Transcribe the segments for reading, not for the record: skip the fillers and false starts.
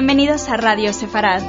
Bienvenidos a Radio Sefarad.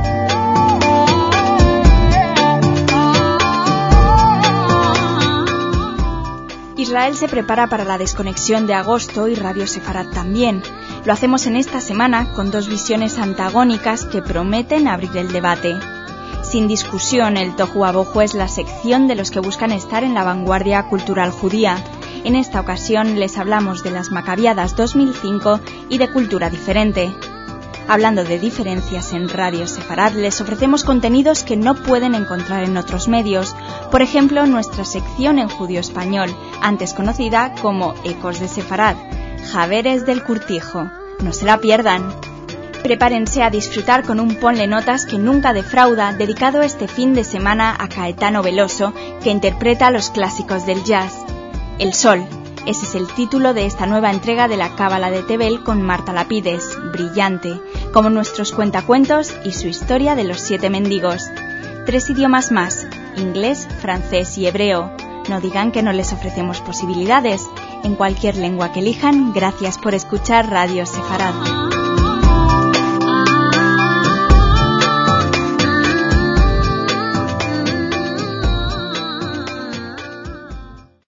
Israel se prepara para la desconexión de agosto y Radio Sefarad también. Lo hacemos en esta semana con dos visiones antagónicas que prometen abrir el debate. Sin discusión, el Tohu Wabohu es la sección de los que buscan estar en la vanguardia cultural judía. En esta ocasión les hablamos de las Macabiadas 2005 y de cultura diferente. Hablando de diferencias en Radio Sefarad, les ofrecemos contenidos que no pueden encontrar en otros medios. Por ejemplo, nuestra sección en judío español, antes conocida como Ecos de Sefarad, Javeres del Curtijo. No se la pierdan. Prepárense a disfrutar con un ponle notas que nunca defrauda, dedicado este fin de semana a Caetano Veloso, que interpreta los clásicos del jazz. El Sol, ese es el título de esta nueva entrega de la Cábala de Tebel con Marta Lapides, brillante, como nuestros cuentacuentos y su historia de los 7 mendigos. 3 idiomas más, inglés, francés y hebreo. No digan que no les ofrecemos posibilidades. En cualquier lengua que elijan, gracias por escuchar Radio Sefarad.